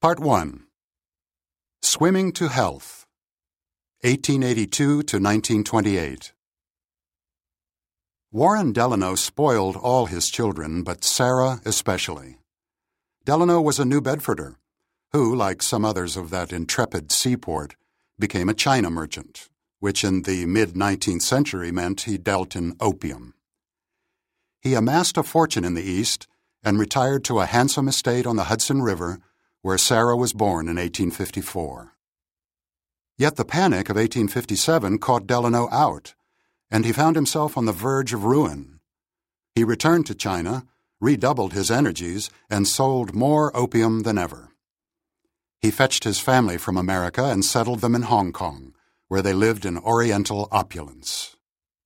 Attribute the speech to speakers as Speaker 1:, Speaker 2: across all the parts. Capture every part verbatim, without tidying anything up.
Speaker 1: Part one. Swimming to Health, eighteen eighty-two to nineteen twenty-eight. Warren Delano spoiled all his children, but Sarah especially. Delano was a New Bedforder, who, like some others of that intrepid seaport, became a China merchant, which in the mid-nineteenth century meant he dealt in opium. He amassed a fortune in the East and retired to a handsome estate on the Hudson River, where Sarah was born in eighteen fifty-four. Yet the panic of eighteen fifty-seven caught Delano out, and he found himself on the verge of ruin. He returned to China, redoubled his energies, and sold more opium than ever. He fetched his family from America and settled them in Hong Kong, where they lived in oriental opulence.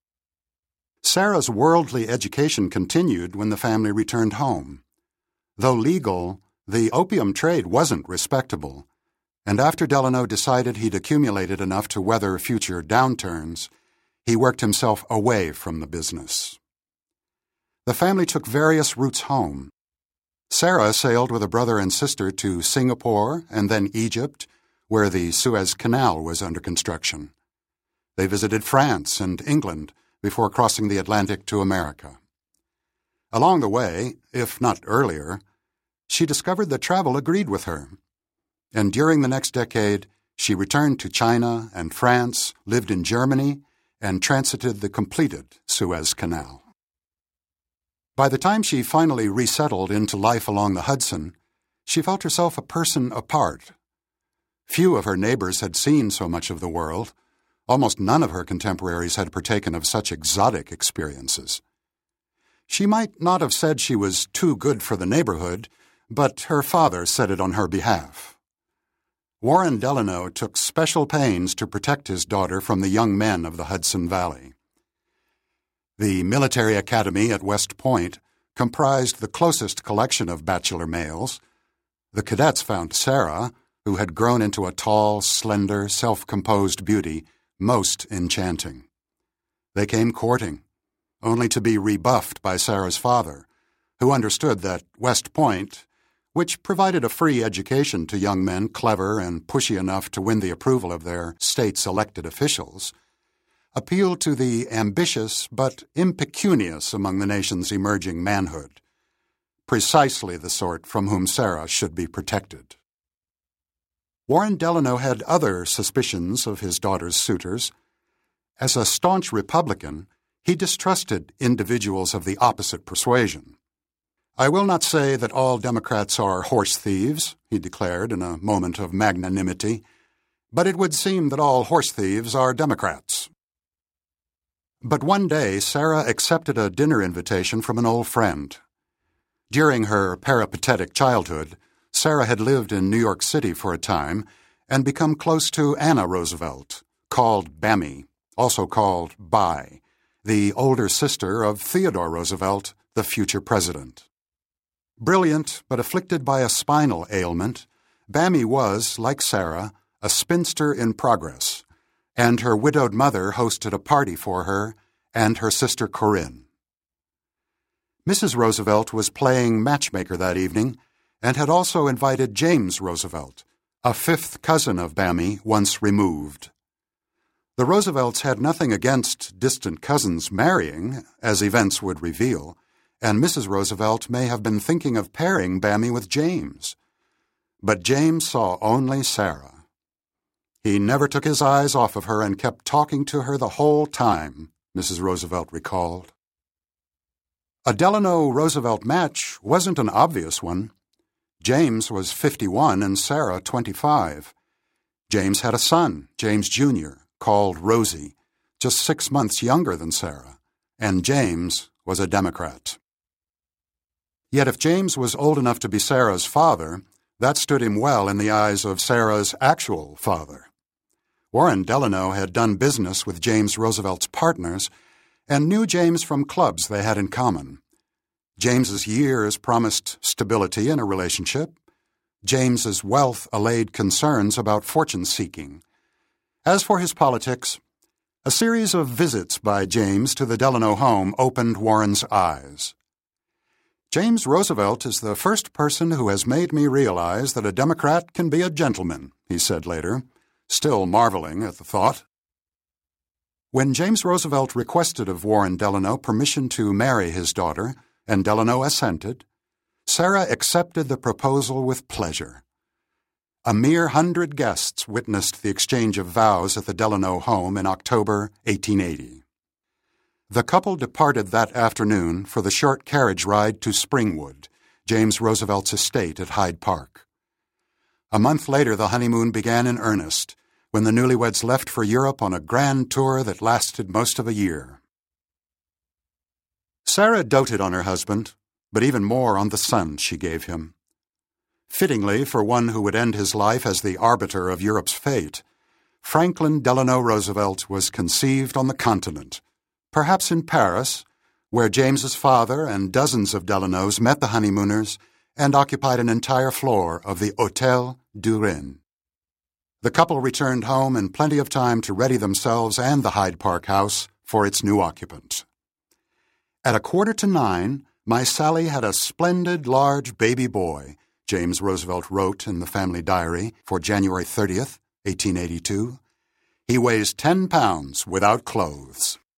Speaker 1: Sarah's worldly education continued when the family returned home. Though legal, the opium trade wasn't respectable, and after Delano decided he'd accumulated enough to weather future downturns, he worked himself away from the business. The family took various routes home. Sarah sailed with a brother and sister to Singapore and then Egypt, where the Suez Canal was under construction. They visited France and England before crossing the Atlantic to America. Along the way, if not earlier, she discovered that travel agreed with her, and during the next decade, she returned to China and France, lived in Germany, and transited the completed Suez Canal. By the time she finally resettled into life along the Hudson, she felt herself a person apart. Few of her neighbors had seen so much of the world. Almost none of her contemporaries had partaken of such exotic experiences. She might not have said she was too good for the neighborhood, but her father said it on her behalf. Warren Delano took special pains to protect his daughter from the young men of the Hudson Valley. The military academy at West Point comprised the closest collection of bachelor males. The cadets found Sarah, who had grown into a tall, slender, self-composed beauty, most enchanting. They came courting, only to be rebuffed by Sarah's father, who understood that West Point, which provided a free education to young men clever and pushy enough to win the approval of their state's elected officials, appealed to the ambitious but impecunious among the nation's emerging manhood, precisely the sort from whom Sarah should be protected. Warren Delano had other suspicions of his daughter's suitors. As a staunch Republican, he distrusted individuals of the opposite persuasion. "I will not say that all Democrats are horse thieves," he declared in a moment of magnanimity, "but it would seem that all horse thieves are Democrats." But one day Sarah accepted a dinner invitation from an old friend. During her peripatetic childhood, Sarah had lived in New York City for a time and become close to Anna Roosevelt, called Bammy, also called Bai, the older sister of Theodore Roosevelt, the future president. Brilliant but afflicted by a spinal ailment, Bammy was, like Sarah, a spinster in progress, and her widowed mother hosted a party for her and her sister Corinne. Missus Roosevelt was playing matchmaker that evening and had also invited James Roosevelt, a fifth cousin of Bammy once removed. The Roosevelts had nothing against distant cousins marrying, as events would reveal, and Missus Roosevelt may have been thinking of pairing Bammy with James. But James saw only Sarah. He never took his eyes off of her and kept talking to her the whole time, Missus Roosevelt recalled. A Delano-Roosevelt match wasn't an obvious one. James was fifty-one and Sarah twenty-five. James had a son, James Junior, called Rosie, just six months younger than Sarah, and James was a Democrat. Yet if James was old enough to be Sarah's father, that stood him well in the eyes of Sarah's actual father. Warren Delano had done business with James Roosevelt's partners and knew James from clubs they had in common. James's years promised stability in a relationship. James's wealth allayed concerns about fortune-seeking. As for his politics, a series of visits by James to the Delano home opened Warren's eyes. James Roosevelt is the first person who has made me realize that a Democrat can be a gentleman, he said later, still marveling at the thought. When James Roosevelt requested of Warren Delano permission to marry his daughter, and Delano assented, Sarah accepted the proposal with pleasure. A mere hundred guests witnessed the exchange of vows at the Delano home in October eighteen eighty. The couple departed that afternoon for the short carriage ride to Springwood, James Roosevelt's estate at Hyde Park. A month later, the honeymoon began in earnest, when the newlyweds left for Europe on a grand tour that lasted most of a year. Sarah doted on her husband, but even more on the son she gave him. Fittingly, for one who would end his life as the arbiter of Europe's fate, Franklin Delano Roosevelt was conceived on the continent, perhaps in Paris, where James's father and dozens of Delanos met the honeymooners and occupied an entire floor of the Hôtel du Rhin. The couple returned home in plenty of time to ready themselves and the Hyde Park house for its new occupant. At a quarter to nine, my Sally had a splendid large baby boy, James Roosevelt wrote in the family diary for January thirtieth, eighteen eighty-two. He weighs ten pounds without clothes.